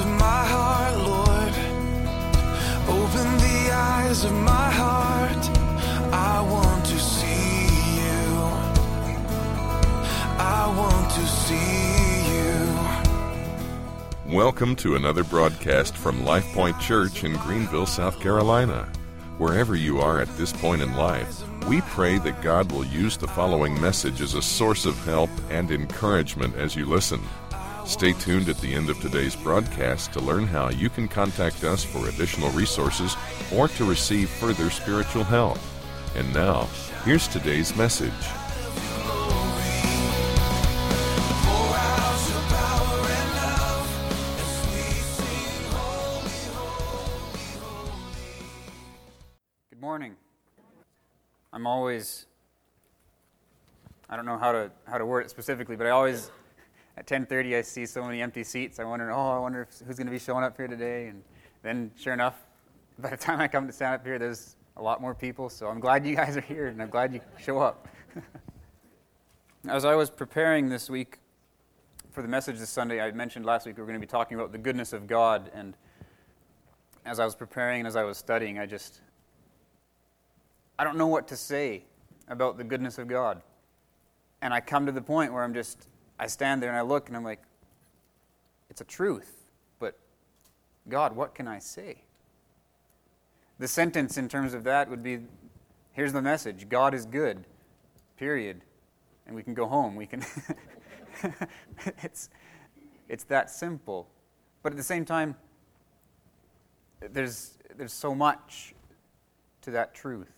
of my heart, Lord. Open the eyes of my heart. I want to see you. I want to see you. Welcome to another broadcast from Life Point Church in Greenville, South Carolina. Wherever you are at this point in life, we pray that God will use the following message as a source of help and encouragement as you listen. Stay tuned at the end of today's broadcast to learn how you can contact us for additional resources or to receive further spiritual help. And now, here's today's message. Good morning. I don't know how to word it specifically, but I always, at 10:30, I see so many empty seats. I wonder who's going to be showing up here today. And then, sure enough, by the time I come to stand up here, there's a lot more people. So I'm glad you guys are here, and I'm glad you show up. As I was preparing this week for the message this Sunday, I mentioned last week we were going to be talking about the goodness of God. And as I was preparing and as I was studying, I don't know what to say about the goodness of God. And I come to the point where I stand there and I look and I'm like, it's a truth, but God, what can I say? The sentence in terms of that would be, here's the message, God is good, period. And we can go home. We can, it's that simple. But at the same time, there's so much to that truth.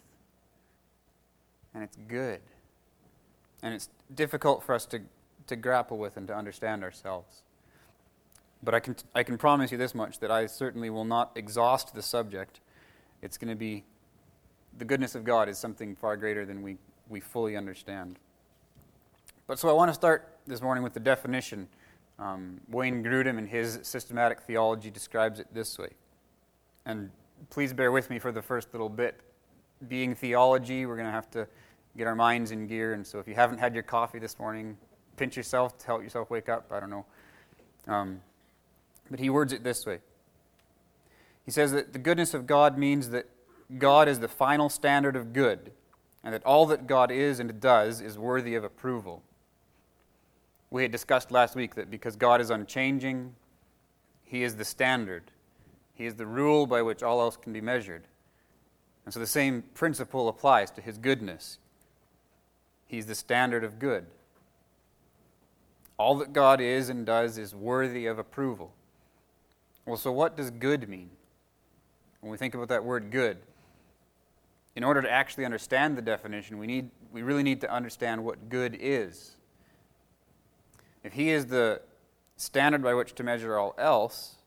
And it's good. And it's difficult for us to grapple with and to understand ourselves. But I can promise you this much, that I certainly will not exhaust the subject. It's going to be, the goodness of God is something far greater than we fully understand. But so I want to start this morning with the definition. Wayne Grudem in his systematic theology describes it this way. And please bear with me for the first little bit. Being theology, we're going to have to get our minds in gear, and so if you haven't had your coffee this morning, pinch yourself to help yourself wake up. I don't know. But he words it this way. He says that the goodness of God means that God is the final standard of good, and that all that God is and does is worthy of approval. We had discussed last week that because God is unchanging, He is the standard. He is the rule by which all else can be measured. And so the same principle applies to His goodness. He's the standard of good. All that God is and does is worthy of approval. Well, so what does good mean? When we think about that word good, in order to actually understand the definition, we really need to understand what good is. If He is the standard by which to measure all else,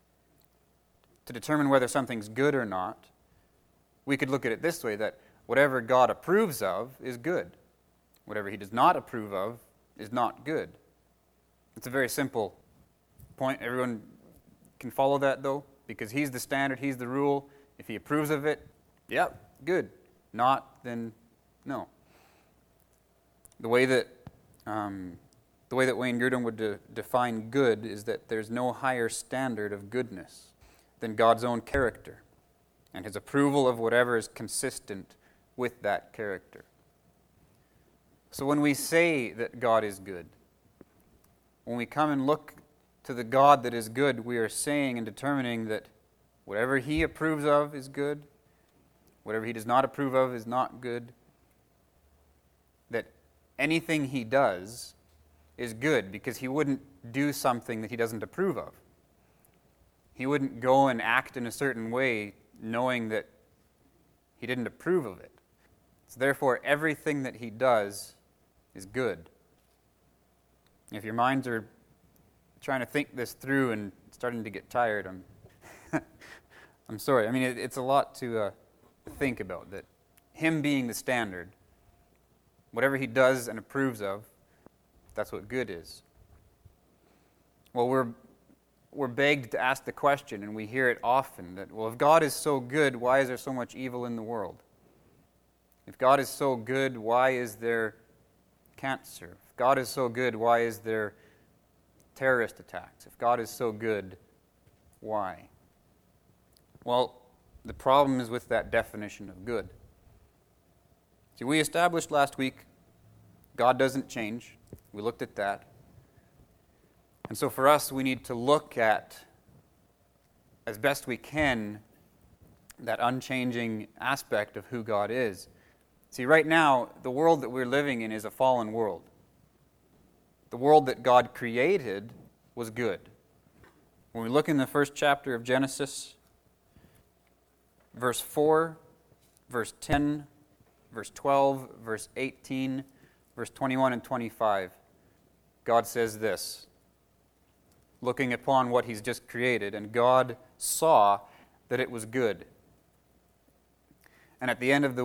to determine whether something's good or not, we could look at it this way, that whatever God approves of is good. Whatever He does not approve of is not good. It's a very simple point. Everyone can follow that, though, because He's the standard, He's the rule. If He approves of it, yep, good. Not, then no. The way that Wayne Grudem would define good is that there's no higher standard of goodness than God's own character and His approval of whatever is consistent with that character. So when we say that God is good, when we come and look to the God that is good, we are saying and determining that whatever He approves of is good, whatever He does not approve of is not good, that anything He does is good because He wouldn't do something that He doesn't approve of. He wouldn't go and act in a certain way knowing that He didn't approve of it. So therefore, everything that He does is good. If your minds are trying to think this through and starting to get tired, I'm sorry. I mean, it's a lot to think about, that Him being the standard, whatever He does and approves of, that's what good is. Well, we're begged to ask the question, and we hear it often, that, well, if God is so good, why is there so much evil in the world? If God is so good, why is there cancer? If God is so good, why is there terrorist attacks? If God is so good, Why? Well, the problem is with that definition of good. See, we established last week God doesn't change. We looked at that. And so for us, we need to look at, as best we can, that unchanging aspect of who God is. See, right now, the world that we're living in is a fallen world. The world that God created was good. When we look in the first chapter of Genesis, verse 4, verse 10, verse 12, verse 18, verse 21 and 25, God says this, looking upon what He's just created, and God saw that it was good. And at the end of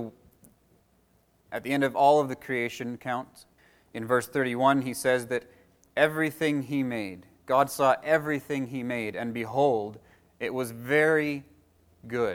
all of the creation count, in verse 31, He says that everything He made, God saw everything He made, and behold, it was very good.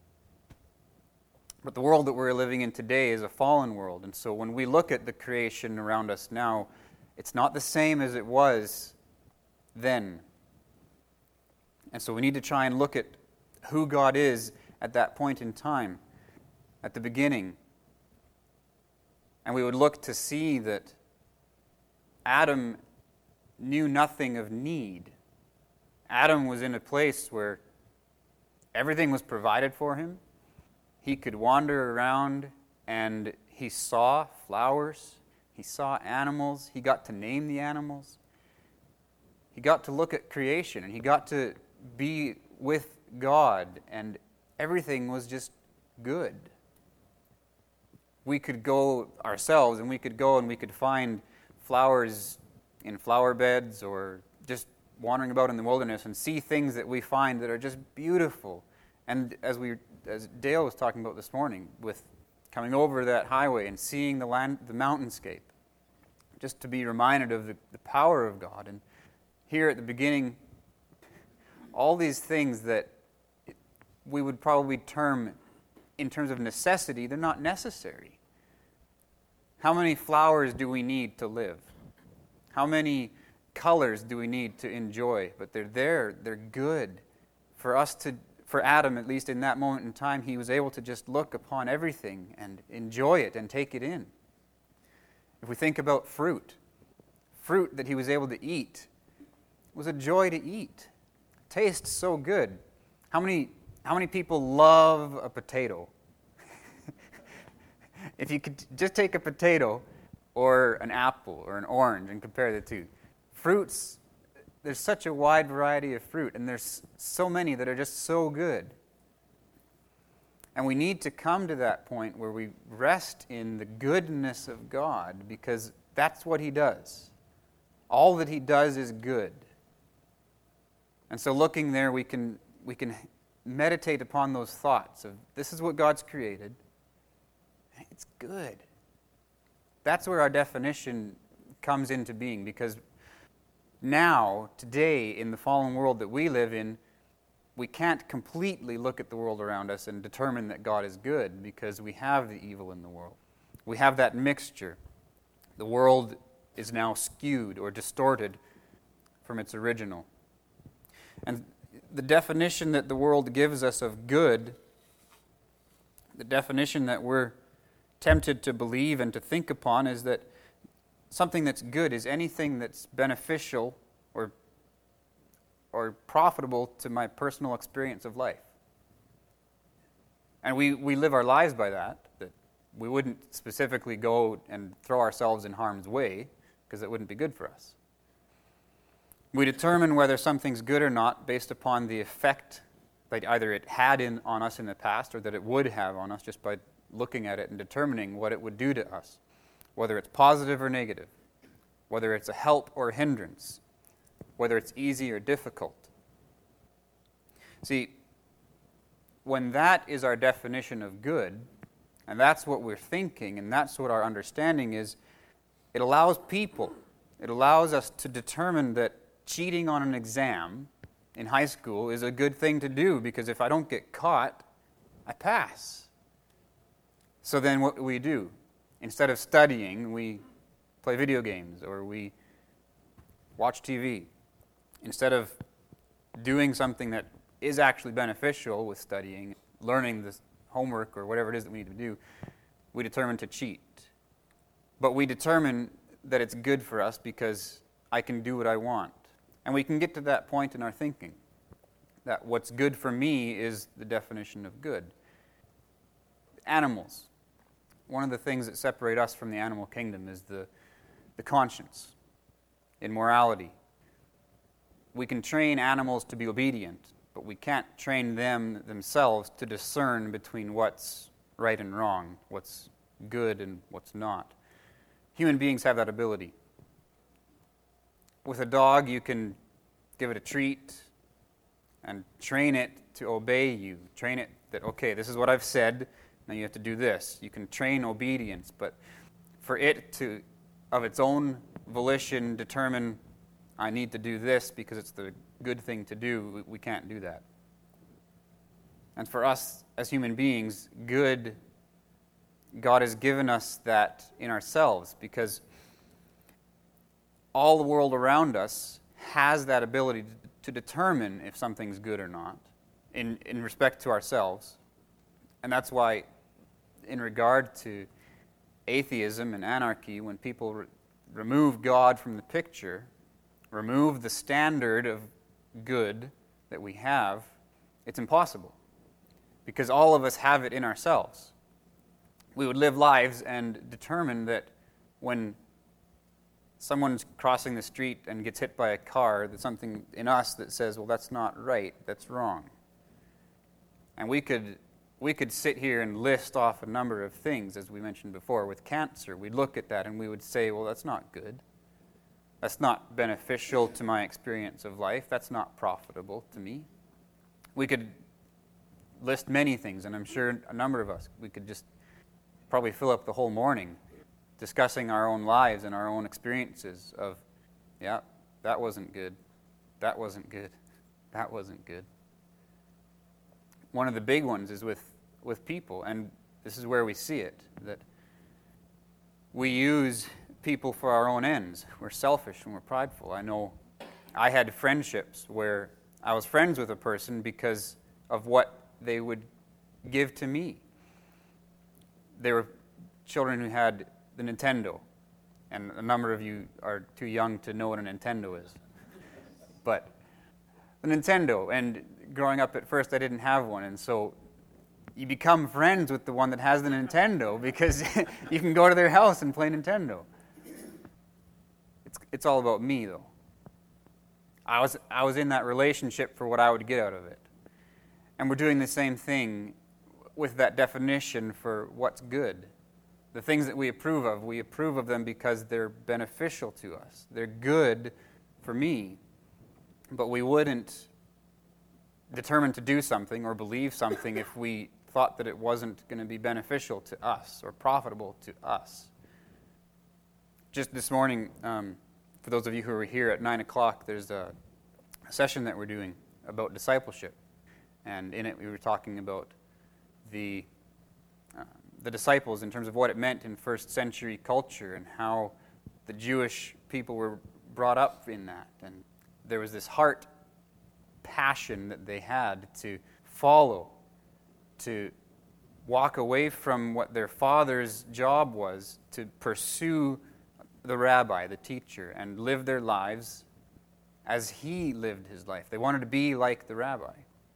But the world that we're living in today is a fallen world, and so when we look at the creation around us now, it's not the same as it was then. And so we need to try and look at who God is at that point in time, at the beginning. And we would look to see that Adam knew nothing of need. Adam was in a place where everything was provided for him. He could wander around and he saw flowers. He saw animals. He got to name the animals. He got to look at creation and he got to be with God, and everything was just good. We could go ourselves and we could go and we could find flowers in flower beds or just wandering about in the wilderness and see things that we find that are just beautiful. And as Dale was talking about this morning, with coming over that highway and seeing the mountainscape, just to be reminded of the power of God. And here at the beginning, all these things that we would probably term, in terms of necessity, they're not necessary. How many flowers do we need to live? How many colors do we need to enjoy? But they're there, they're good. For Adam, at least in that moment in time, he was able to just look upon everything and enjoy it and take it in. If we think about fruit that he was able to eat, it was a joy to eat. It tastes so good. How many people love a potato? If you could just take a potato or an apple or an orange and compare the two. Fruits, there's such a wide variety of fruit, and there's so many that are just so good. And we need to come to that point where we rest in the goodness of God, because that's what He does. All that He does is good. And so looking there, we can meditate upon those thoughts of, this is what God's created. It's good. That's where our definition comes into being, because now, today, in the fallen world that we live in, we can't completely look at the world around us and determine that God is good, because we have the evil in the world. We have that mixture. The world is now skewed or distorted from its original. And the definition that the world gives us of good, the definition that we're tempted to believe and to think upon, is that something that's good is anything that's beneficial or profitable to my personal experience of life. And we live our lives by that we wouldn't specifically go and throw ourselves in harm's way, because it wouldn't be good for us. We determine whether something's good or not based upon the effect that either it had on us in the past or that it would have on us, just by looking at it and determining what it would do to us, whether it's positive or negative, whether it's a help or a hindrance, whether it's easy or difficult. See, when that is our definition of good, and that's what we're thinking, and that's what our understanding is, it allows us to determine that cheating on an exam in high school is a good thing to do, because if I don't get caught, I pass. So then what do? Instead of studying, we play video games or we watch TV. Instead of doing something that is actually beneficial with studying, learning this homework or whatever it is that we need to do, we determine to cheat. But we determine that it's good for us because I can do what I want. And we can get to that point in our thinking, that what's good for me is the definition of good. Animals. One of the things that separate us from the animal kingdom is the conscience in morality. We can train animals to be obedient, but we can't train them themselves to discern between what's right and wrong, what's good and what's not. Human beings have that ability. With a dog, you can give it a treat and train it to obey you. Train it that, okay, this is what I've said, now you have to do this. You can train obedience, but for it to, of its own volition, determine, I need to do this because it's the good thing to do, we can't do that. And for us as human beings, good, God has given us that in ourselves because all the world around us has that ability to determine if something's good or not in respect to ourselves. And that's why in regard to atheism and anarchy, when people remove God from the picture, remove the standard of good that we have, it's impossible. Because all of us have it in ourselves. We would live lives and determine that when someone's crossing the street and gets hit by a car, there's something in us that says, well, that's not right, that's wrong. And we could sit here and list off a number of things, as we mentioned before. With cancer, we'd look at that and we would say, well, that's not good. That's not beneficial to my experience of life. That's not profitable to me. We could list many things, and I'm sure a number of us, we could just probably fill up the whole morning discussing our own lives and our own experiences of, yeah, that wasn't good. That wasn't good. That wasn't good. One of the big ones is with people, and this is where we see it, that we use people for our own ends. We're selfish and we're prideful. I know I had friendships where I was friends with a person because of what they would give to me. They were children who had the Nintendo, and a number of you are too young to know what a Nintendo is. But the Nintendo, and growing up at first I didn't have one, and so you become friends with the one that has the Nintendo because you can go to their house and play Nintendo. It's all about me, though. I was in that relationship for what I would get out of it. And we're doing the same thing with that definition for what's good. The things that we approve of them because they're beneficial to us. They're good for me. But we wouldn't determine to do something or believe something if we thought that it wasn't going to be beneficial to us or profitable to us. Just this morning, for those of you who were here at 9 o'clock, there's a session that we're doing about discipleship. And in it we were talking about the disciples in terms of what it meant in first century culture and how the Jewish people were brought up in that. And there was this heart passion that they had to follow, to walk away from what their father's job was, to pursue the rabbi, the teacher, and live their lives as he lived his life. They wanted to be like the rabbi.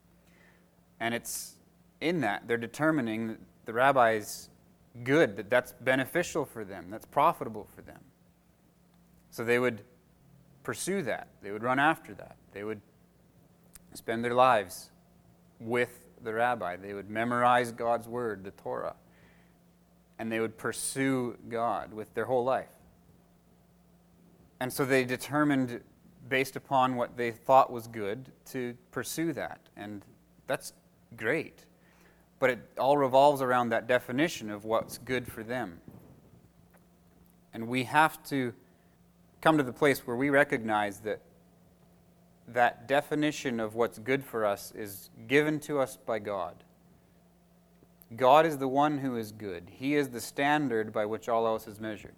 And it's in that they're determining that the rabbi's good, that that's beneficial for them, that's profitable for them. So they would pursue that. They would run after that. They would spend their lives with the rabbi. They would memorize God's word, the Torah. And they would pursue God with their whole life. And so they determined, based upon what they thought was good, to pursue that. And that's great. But it all revolves around that definition of what's good for them. And we have to come to the place where we recognize that that definition of what's good for us is given to us by God. God is the one who is good. He is the standard by which all else is measured.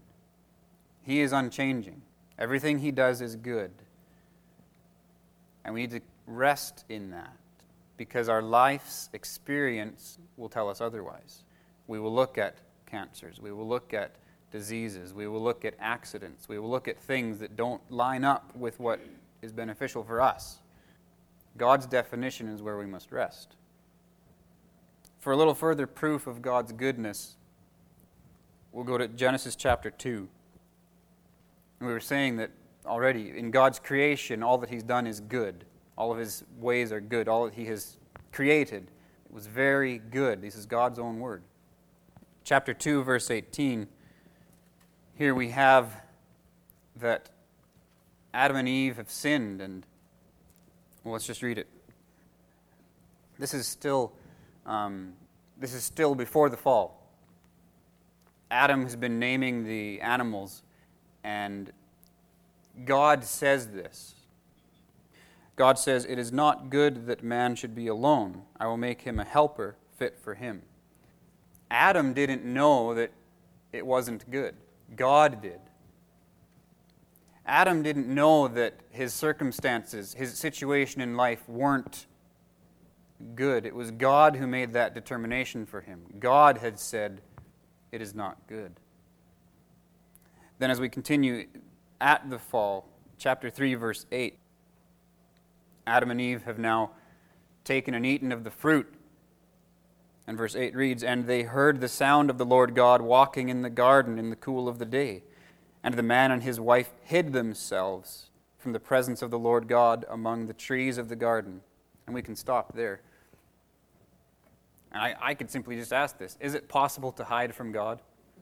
He is unchanging. Everything he does is good. And we need to rest in that, because our life's experience will tell us otherwise. We will look at cancers. We will look at diseases. We will look at accidents. We will look at things that don't line up with what is beneficial for us. God's definition is where we must rest. For a little further proof of God's goodness, we'll go to Genesis chapter 2. We were saying that already in God's creation, all that He's done is good. All of His ways are good. All that He has created, it was very good. This is God's own word. Chapter 2, verse 18. Here we have that Adam and Eve have sinned, and well, let's just read it. This is still before the fall. Adam has been naming the animals, and God says this. God says, "It is not good that man should be alone. I will make him a helper fit for him." Adam didn't know that it wasn't good. God did. Adam didn't know that his circumstances, his situation in life weren't good. It was God who made that determination for him. God had said, "It is not good." Then as we continue at the fall, chapter 3, verse 8, Adam and Eve have now taken and eaten of the fruit. And verse 8 reads, "And they heard the sound of the Lord God walking in the garden in the cool of the day. And the man and his wife hid themselves from the presence of the Lord God among the trees of the garden." And we can stop there. And I could simply just ask this. Is it possible to hide from God?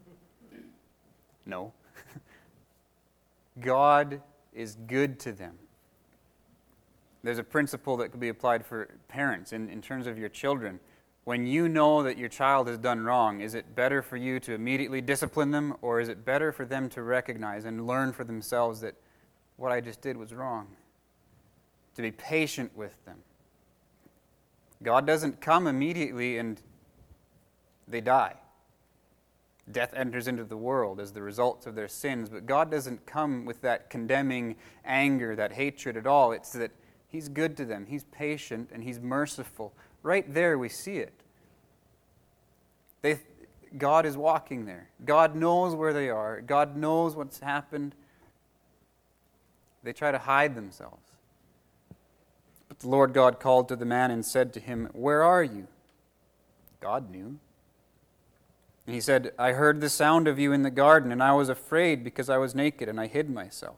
No. God is good to them. There's a principle that could be applied for parents in terms of your children. When you know that your child has done wrong, is it better for you to immediately discipline them, or is it better for them to recognize and learn for themselves that what I just did was wrong? To be patient with them. God doesn't come immediately and they die. Death enters into the world as the result of their sins, but God doesn't come with that condemning anger, that hatred at all. It's that He's good to them. He's patient and He's merciful. Right there we see it. God is walking there. God knows where they are. God knows what's happened. They try to hide themselves. But the Lord God called to the man and said to him, "Where are you?" God knew. And he said, "I heard the sound of you in the garden, and I was afraid because I was naked, and I hid myself."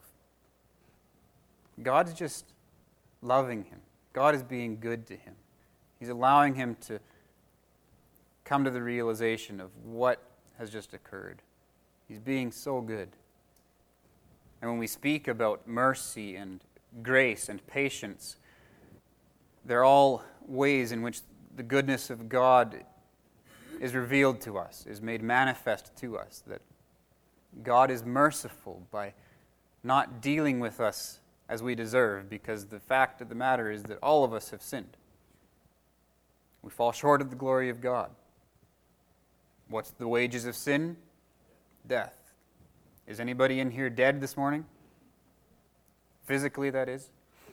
God's just loving him. God is being good to him. He's allowing him to come to the realization of what has just occurred. He's being so good. And when we speak about mercy and grace and patience, they're all ways in which the goodness of God is revealed to us, is made manifest to us, that God is merciful by not dealing with us as we deserve, because the fact of the matter is that all of us have sinned. We fall short of the glory of God. What's the wages of sin? Death. Is anybody in here dead this morning? Physically, that is.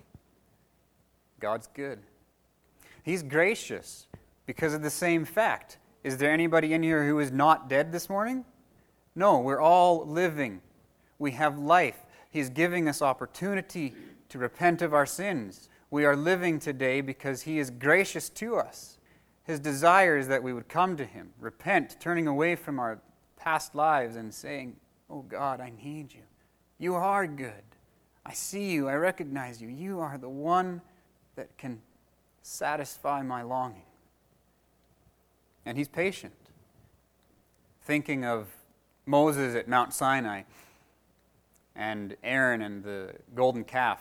God's good. He's gracious because of the same fact. Is there anybody in here who is not dead this morning? No, we're all living. We have life. He's giving us opportunity to repent of our sins. We are living today because He is gracious to us. His desire is that we would come to Him, repent, turning away from our past lives and saying, "Oh God, I need You. You are good. I see You. I recognize You. You are the one that can satisfy my longing." And He's patient. Thinking of Moses at Mount Sinai and Aaron and the golden calf.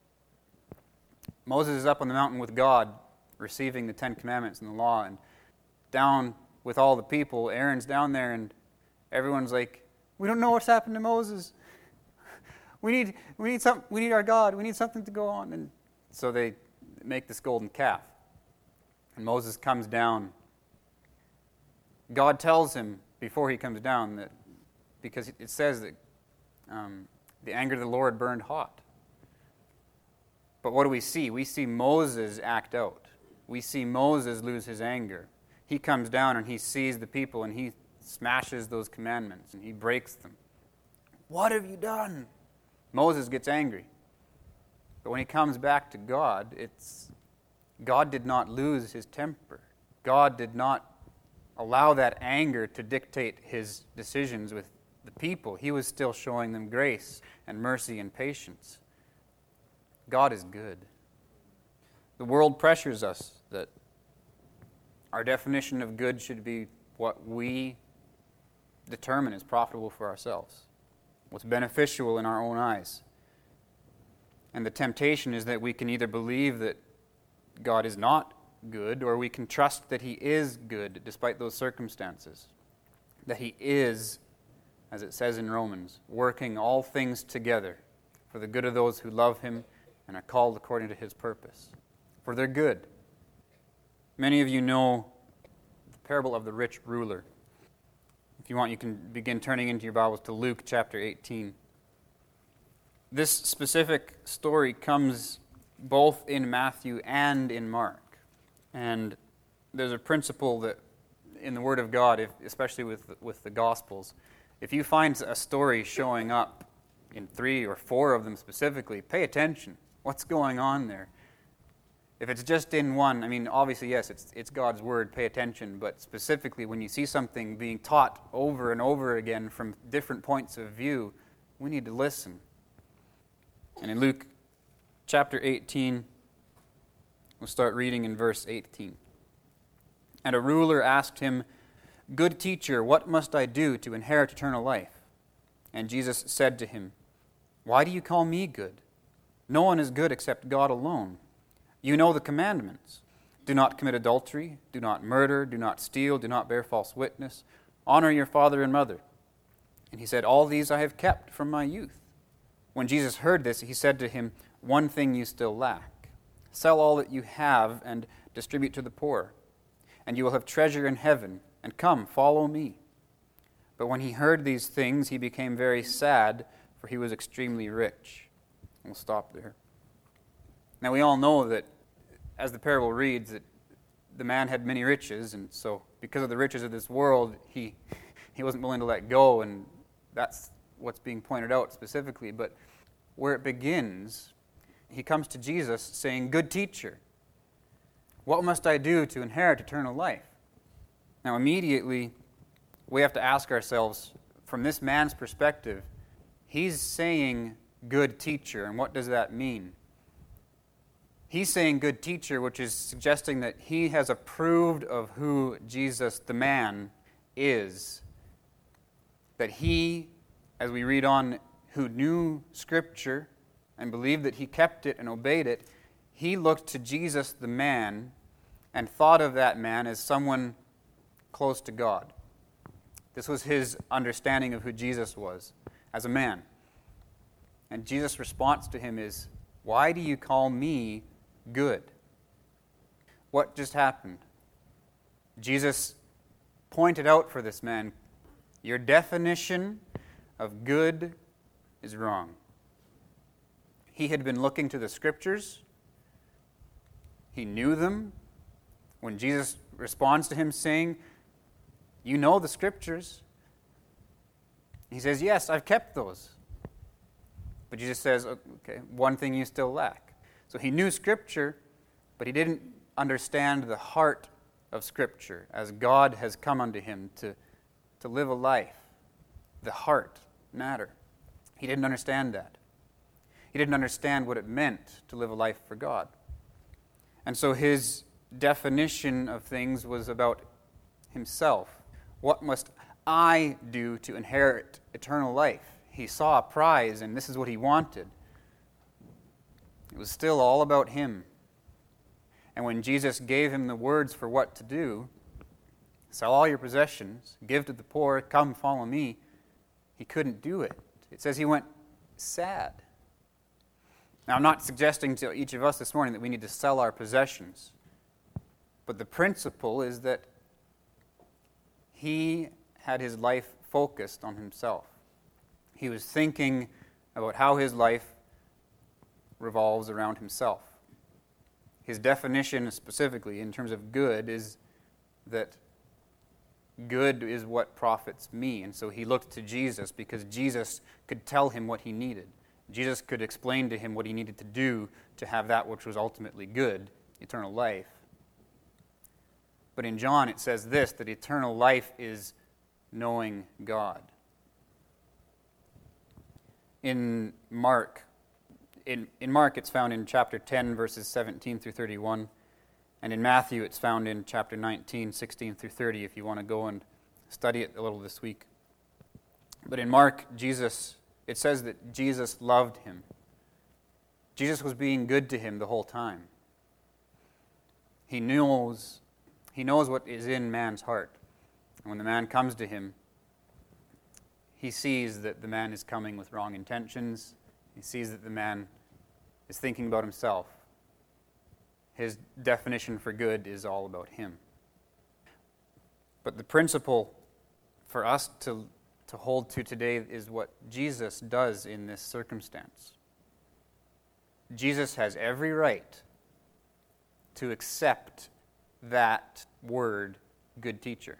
Moses is up on the mountain with God, receiving the 10 Commandments and the law, and down with all the people, Aaron's down there, and everyone's like, "We don't know what's happened to Moses. We need our God. We need something to go on." And so they make this golden calf. And Moses comes down. God tells him before he comes down that, because it says that the anger of the Lord burned hot. But what do we see? We see Moses act out. We see Moses lose his anger. He comes down and he sees the people and he smashes those commandments and he breaks them. What have you done? Moses gets angry. But when he comes back to God, God did not lose his temper. God did not allow that anger to dictate his decisions with the people. He was still showing them grace and mercy and patience. God is good. The world pressures us that our definition of good should be what we determine is profitable for ourselves, what's beneficial in our own eyes. And the temptation is that we can either believe that God is not good, or we can trust that He is good despite those circumstances. That He is, as it says in Romans, working all things together for the good of those who love Him and are called according to His purpose. For their good. Many of you know the parable of the rich ruler. If you want, you can begin turning into your Bibles to Luke chapter 18. This specific story comes both in Matthew and in Mark. And there's a principle that in the Word of God, especially with the Gospels, if you find a story showing up in 3 or 4 of them specifically, pay attention. What's going on there? If it's just in one, I mean, obviously, yes, it's God's Word, pay attention, but specifically when you see something being taught over and over again from different points of view, we need to listen. And in Luke chapter 18, we'll start reading in verse 18. And a ruler asked him, "Good teacher, what must I do to inherit eternal life?" And Jesus said to him, "Why do you call me good? No one is good except God alone. You know the commandments. Do not commit adultery, do not murder, do not steal, do not bear false witness, honor your father and mother." And he said, "All these I have kept from my youth." When Jesus heard this, he said to him, "One thing you still lack. Sell all that you have and distribute to the poor, and you will have treasure in heaven, and come, follow me." But when he heard these things, he became very sad, for he was extremely rich. We'll stop there. Now we all know that, as the parable reads, that the man had many riches, and so because of the riches of this world, he wasn't willing to let go, and that's what's being pointed out specifically. But where it begins, he comes to Jesus saying, "Good teacher, what must I do to inherit eternal life?" Now immediately, we have to ask ourselves, from this man's perspective, he's saying, "Good teacher," and what does that mean? He's saying good teacher, which is suggesting that he has approved of who Jesus, the man, is. That he, as we read on, who knew Scripture and believed that he kept it and obeyed it, he looked to Jesus, the man, and thought of that man as someone close to God. This was his understanding of who Jesus was as a man. And Jesus' response to him is, "Why do you call me good?" What just happened? Jesus pointed out for this man, your definition of good is wrong. He had been looking to the Scriptures. He knew them. When Jesus responds to him saying, "You know the Scriptures," he says, "Yes, I've kept those." But Jesus says, "Okay, one thing you still lack." So he knew Scripture, but he didn't understand the heart of Scripture as God has come unto him to live a life. The heart matter. He didn't understand that. He didn't understand what it meant to live a life for God. And so his definition of things was about himself. What must I do to inherit eternal life? He saw a prize, and this is what he wanted. It was still all about him. And when Jesus gave him the words for what to do, sell all your possessions, give to the poor, come follow me, he couldn't do it. It says he went sad. Now, I'm not suggesting to each of us this morning that we need to sell our possessions. But the principle is that he had his life focused on himself. He was thinking about how his life revolves around himself. His definition specifically in terms of good is that good is what profits me. And so he looked to Jesus because Jesus could tell him what he needed. Jesus could explain to him what he needed to do to have that which was ultimately good, eternal life. But in John it says this, that eternal life is knowing God. In Mark it's found in chapter 10, verses 17 through 31. And in Matthew, it's found in chapter 19, 16 through 30, if you want to go and study it a little this week. But in Mark, it says that Jesus loved him. Jesus was being good to him the whole time. He knows what is in man's heart. And when the man comes to him, he sees that the man is coming with wrong intentions. He sees that the man is thinking about himself. His definition for good is all about him. But the principle for us to hold to today is what Jesus does in this circumstance. Jesus has every right to accept that word, good teacher.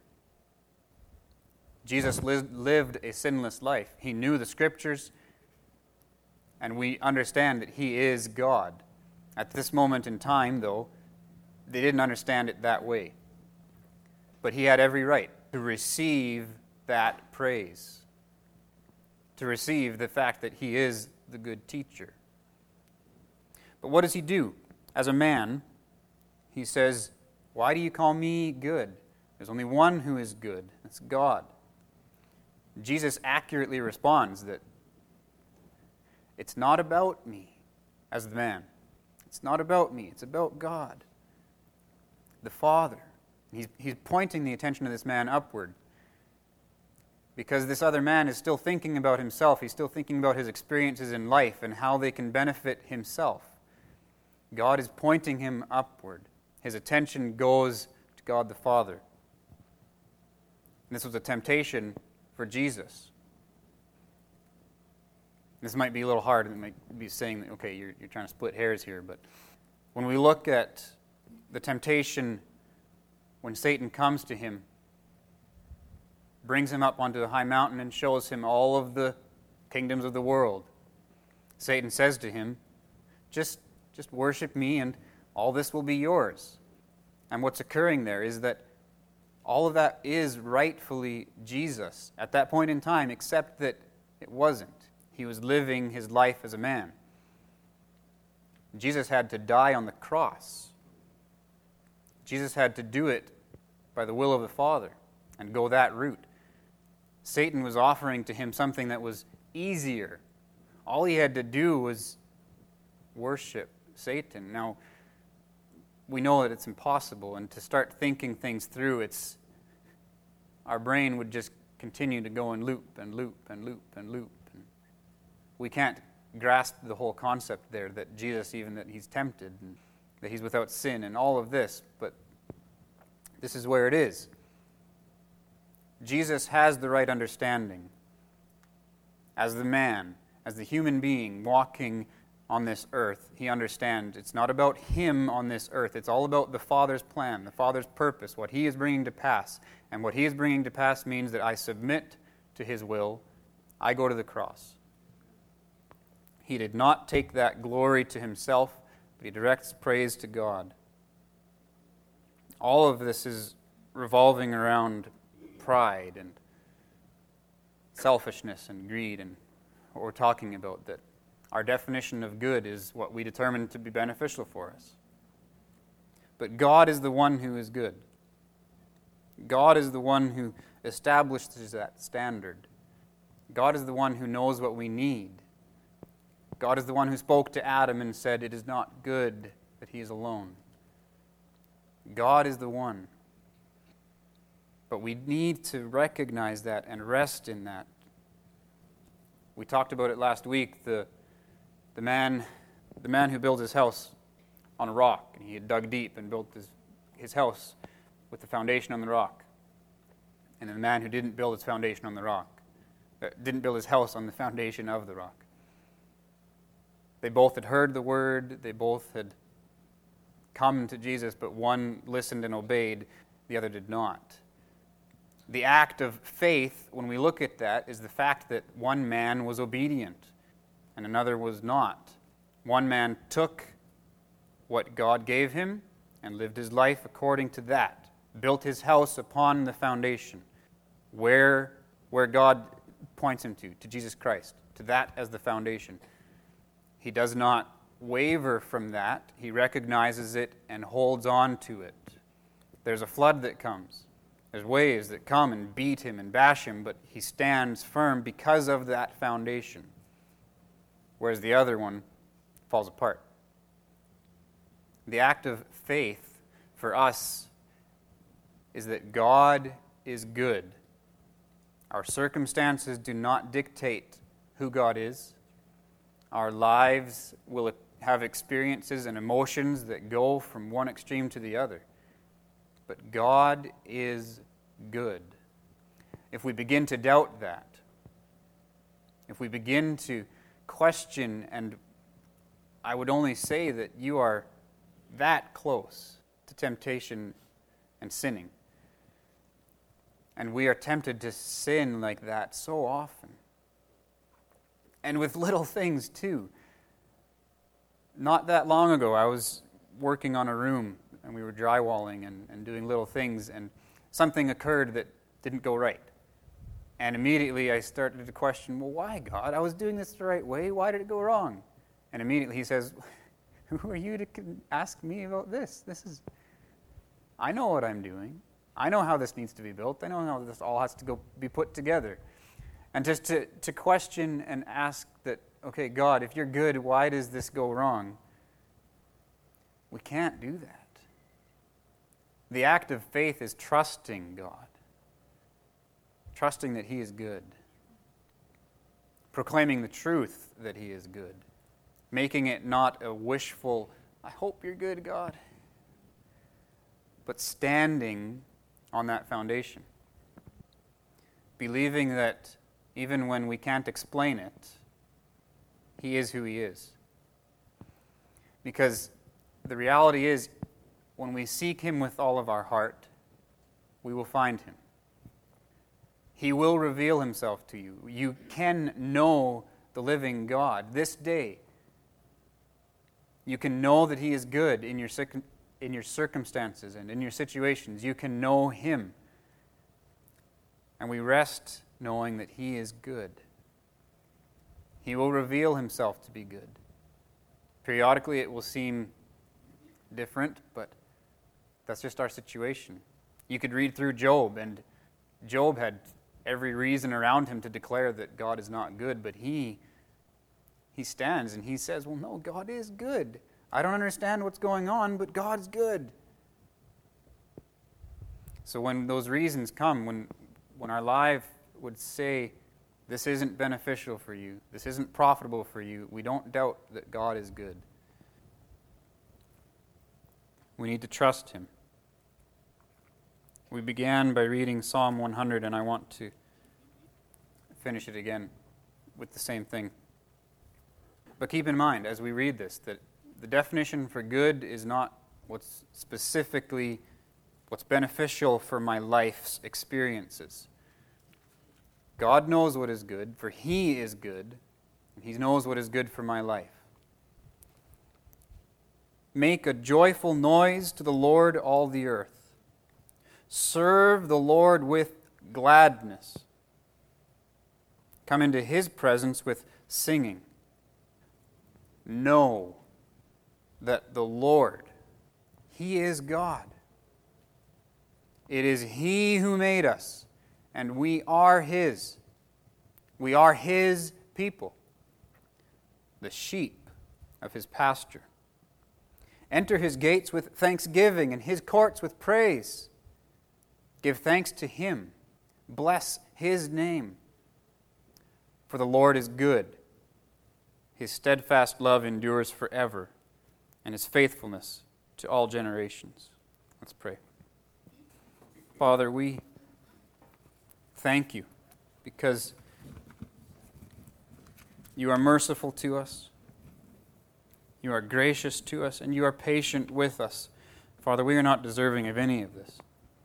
Jesus lived a sinless life. He knew the Scriptures, and we understand that he is God. At this moment in time, though, they didn't understand it that way. But he had every right to receive that praise, to receive the fact that he is the good teacher. But what does he do? As a man, he says, "Why do you call me good? There's only one who is good. That's God." Jesus accurately responds that it's not about me as the man. It's not about me. It's about God, the Father. He's pointing the attention of this man upward because this other man is still thinking about himself. He's still thinking about his experiences in life and how they can benefit himself. God is pointing him upward. His attention goes to God the Father. And this was a temptation for Jesus. This might be a little hard. It might be saying that, okay, you're trying to split hairs here. But when we look at the temptation when Satan comes to him, brings him up onto a high mountain and shows him all of the kingdoms of the world, Satan says to him, just worship me and all this will be yours. And what's occurring there is that all of that is rightfully Jesus at that point in time, except that it wasn't. He was living his life as a man. Jesus had to die on the cross. Jesus had to do it by the will of the Father and go that route. Satan was offering to him something that was easier. All he had to do was worship Satan. Now, we know that it's impossible, and to start thinking things through, our brain would just continue to go in loop and loop and loop and loop. We can't grasp the whole concept there that Jesus, even that he's tempted and that he's without sin and all of this, but this is where it is. Jesus has the right understanding as the man, as the human being walking on this earth. He understands it's not about him on this earth. It's all about the Father's plan, the Father's purpose, what he is bringing to pass. And what he is bringing to pass means that I submit to his will. I go to the cross. He did not take that glory to himself, but he directs praise to God. All of this is revolving around pride and selfishness and greed and what we're talking about, that our definition of good is what we determine to be beneficial for us. But God is the one who is good. God is the one who establishes that standard. God is the one who knows what we need. God is the one who spoke to Adam and said, "It is not good that he is alone." God is the one. But we need to recognize that and rest in that. We talked about it last week, the man who built his house on a rock, and he had dug deep and built his house with the foundation on the rock. And the man who didn't build his foundation on the rock, didn't build his house on the foundation of the rock. They both had heard the word, they both had come to Jesus, but one listened and obeyed, the other did not. The act of faith, when we look at that, is the fact that one man was obedient and another was not. One man took what God gave him and lived his life according to that, built his house upon the foundation, where God points him to Jesus Christ, to that as the foundation. He does not waver from that. He recognizes it and holds on to it. There's a flood that comes. There's waves that come and beat him and bash him, but he stands firm because of that foundation, whereas the other one falls apart. The act of faith for us is that God is good. Our circumstances do not dictate who God is. Our lives will have experiences and emotions that go from one extreme to the other. But God is good. If we begin to doubt that, if we begin to question, and I would only say that you are that close to temptation and sinning, and we are tempted to sin like that so often, and with little things too. Not that long ago, I was working on a room, and we were drywalling and doing little things, and something occurred that didn't go right. And immediately I started to question, well, why, God? I was doing this the right way. Why did it go wrong? And immediately he says, who are you to ask me about this? I know what I'm doing. I know how this needs to be built. I know how this all has to be put together. And just to question and ask that, okay, God, if you're good, why does this go wrong? We can't do that. The act of faith is trusting God, trusting that He is good, proclaiming the truth that He is good, making it not a wishful, I hope you're good, God, but standing on that foundation, believing that even when we can't explain it, He is who He is. Because the reality is, when we seek Him with all of our heart, we will find Him. He will reveal Himself to you. You can know the living God this day. You can know that He is good in your circumstances and in your situations. You can know Him. And we rest knowing that He is good. He will reveal Himself to be good. Periodically it will seem different, but that's just our situation. You could read through Job, and Job had every reason around him to declare that God is not good, but he stands and he says, well, no, God is good. I don't understand what's going on, but God's good. So when those reasons come, when our life would say, this isn't beneficial for you, this isn't profitable for you, we don't doubt that God is good. We need to trust Him. We began by reading Psalm 100, and I want to finish it again with the same thing. But keep in mind, as we read this, that the definition for good is not what's beneficial for my life's experiences. God knows what is good, for He is good, and He knows what is good for my life. Make a joyful noise to the Lord, all the earth. Serve the Lord with gladness. Come into His presence with singing. Know that the Lord, He is God. It is He who made us, and we are His. We are His people, the sheep of His pasture. Enter His gates with thanksgiving and His courts with praise. Give thanks to Him. Bless His name. For the Lord is good. His steadfast love endures forever, and His faithfulness to all generations. Let's pray. Father, we thank You because You are merciful to us. You are gracious to us, and you are patient with us. Father, we are not deserving of any of this.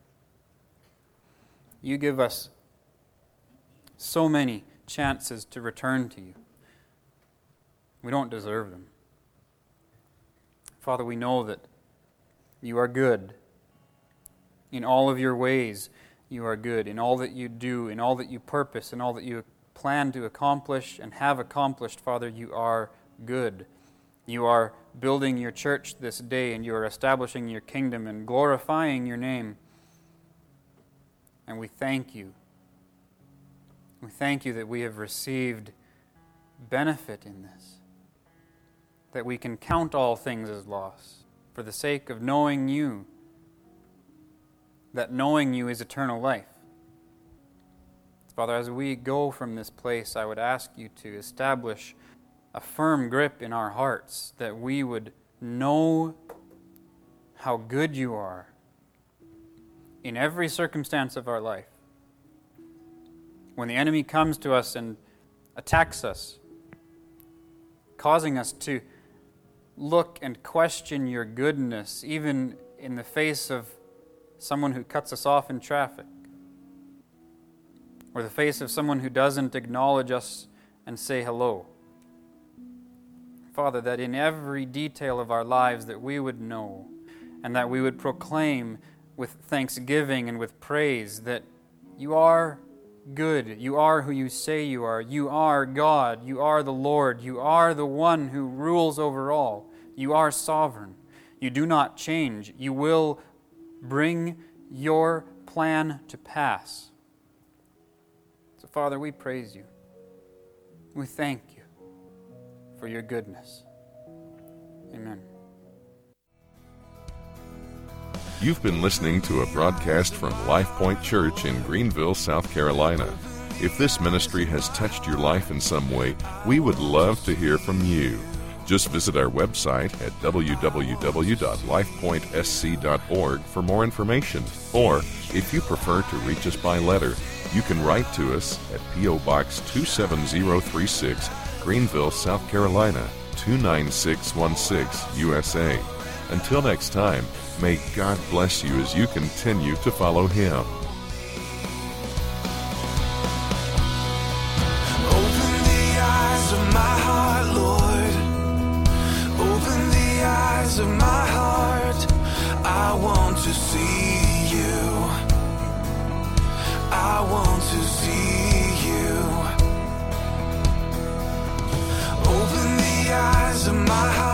You give us so many chances to return to you. We don't deserve them. Father, we know that you are good. In all of your ways, you are good. In all that you do, in all that you purpose, in all that you plan to accomplish and have accomplished, Father, you are good. You are building your church this day, and you are establishing your kingdom and glorifying your name. And we thank you. We thank you that we have received benefit in this, that we can count all things as loss for the sake of knowing you, that knowing you is eternal life. Father, as we go from this place, I would ask you to establish a firm grip in our hearts, that we would know how good you are in every circumstance of our life. When the enemy comes to us and attacks us, causing us to look and question your goodness, even in the face of someone who cuts us off in traffic, or the face of someone who doesn't acknowledge us and say hello. Father, that in every detail of our lives that we would know, and that we would proclaim with thanksgiving and with praise that you are good, you are who you say you are God, you are the Lord, you are the one who rules over all, you are sovereign, you do not change, you will bring your plan to pass. So Father, we praise you, we thank you for your goodness. Amen. You've been listening to a broadcast from Life Point Church in Greenville, South Carolina. If this ministry has touched your life in some way, we would love to hear from you. Just visit our website at www.lifepointsc.org for more information. Or, if you prefer to reach us by letter, you can write to us at P.O. Box 27036, Greenville, South Carolina, 29616, USA. Until next time, may God bless you as you continue to follow Him. Open the eyes of my heart, Lord. Open the eyes of my heart. I want to see you. I want to see you. Open the eyes of my heart.